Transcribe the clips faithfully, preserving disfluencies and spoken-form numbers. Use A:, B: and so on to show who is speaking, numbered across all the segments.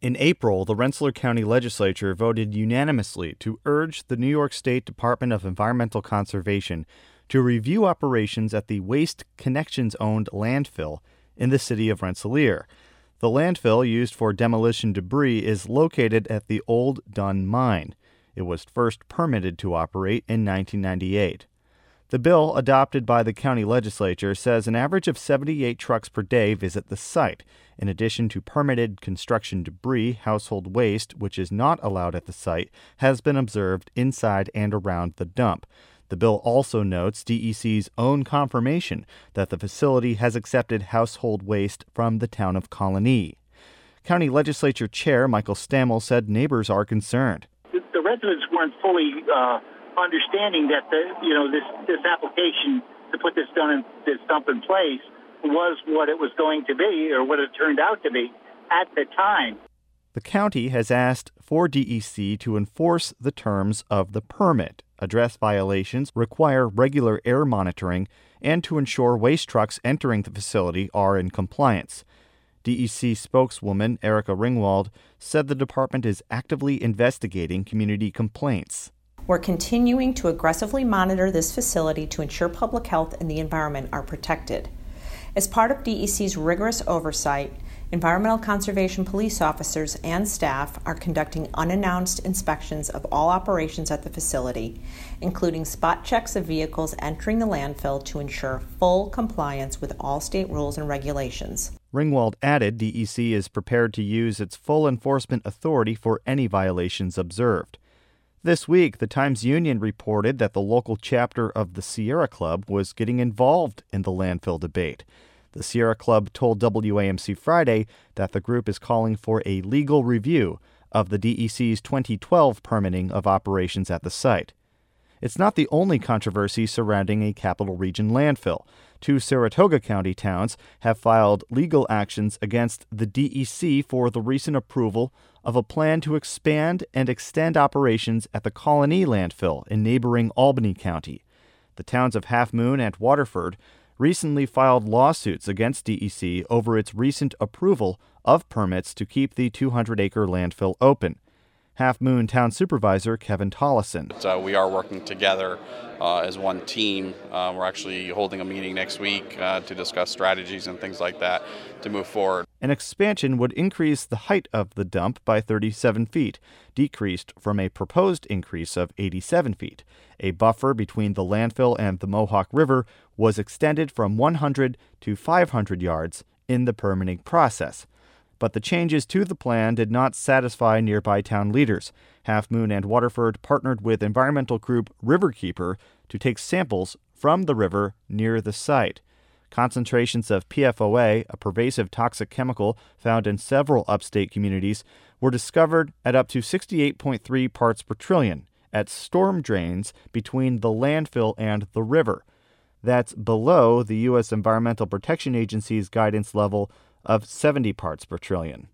A: In April, the Rensselaer County Legislature voted unanimously to urge the New York State Department of Environmental Conservation to review operations at the Waste Connections-owned landfill in the city of Rensselaer. The landfill, used for demolition debris, is located at the Old Dunn Mine. It was first permitted to operate in nineteen ninety-eight. The bill, adopted by the county legislature, says an average of seventy-eight trucks per day visit the site. In addition to permitted construction debris, household waste, which is not allowed at the site, has been observed inside and around the dump. The bill also notes D E C's own confirmation that the facility has accepted household waste from the town of Colonie. County Legislature Chair Michael Stammel said neighbors are concerned.
B: The residents weren't fully uh, understanding that the you know this this application to put this done in, this dump in place was what it was going to be, or what it turned out to be at the time.
A: The county has asked for D E C to enforce the terms of the permit, address violations, require regular air monitoring, and to ensure waste trucks entering the facility are in compliance. D E C spokeswoman Erica Ringwald said the department is actively investigating community complaints.
C: We're continuing to aggressively monitor this facility to ensure public health and the environment are protected. As part of D E C's rigorous oversight, environmental conservation police officers and staff are conducting unannounced inspections of all operations at the facility, including spot checks of vehicles entering the landfill to ensure full compliance with all state rules and regulations.
A: Ringwald added D E C is prepared to use its full enforcement authority for any violations observed. This week, the Times-Union reported that the local chapter of the Sierra Club was getting involved in the landfill debate. The Sierra Club told W A M C Friday that the group is calling for a legal review of the D E C's twenty twelve permitting of operations at the site. It's not the only controversy surrounding a Capital Region landfill. Two Saratoga County towns have filed legal actions against the D E C for the recent approval of a plan to expand and extend operations at the Colonie landfill in neighboring Albany County. The towns of Half Moon and Waterford recently filed lawsuits against D E C over its recent approval of permits to keep the two hundred acre landfill open. Half Moon Town Supervisor Kevin Tollison.
D: So we are working together uh, as one team. Uh, we're actually holding a meeting next week uh, to discuss strategies and things like that to move forward.
A: An expansion would increase the height of the dump by thirty-seven feet, decreased from a proposed increase of eighty-seven feet. A buffer between the landfill and the Mohawk River was extended from one hundred to five hundred yards in the permitting process. But the changes to the plan did not satisfy nearby town leaders. Half Moon and Waterford partnered with environmental group Riverkeeper to take samples from the river near the site. Concentrations of P F O A, a pervasive toxic chemical found in several upstate communities, were discovered at up to sixty-eight point three parts per trillion at storm drains between the landfill and the river. That's below the U S Environmental Protection Agency's guidance level of seventy parts per trillion.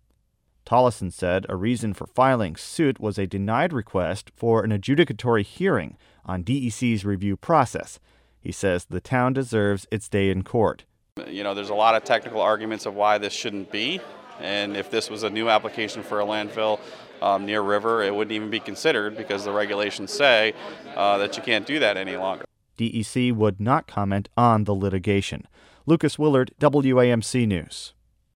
A: Tollison said a reason for filing suit was a denied request for an adjudicatory hearing on D E C's review process. He says the town deserves its day in court.
D: You know, there's a lot of technical arguments of why this shouldn't be, and if this was a new application for a landfill um, near river, it wouldn't even be considered because the regulations say uh, that you can't do that any longer.
A: D E C would not comment on the litigation. Lucas Willard, W A M C News.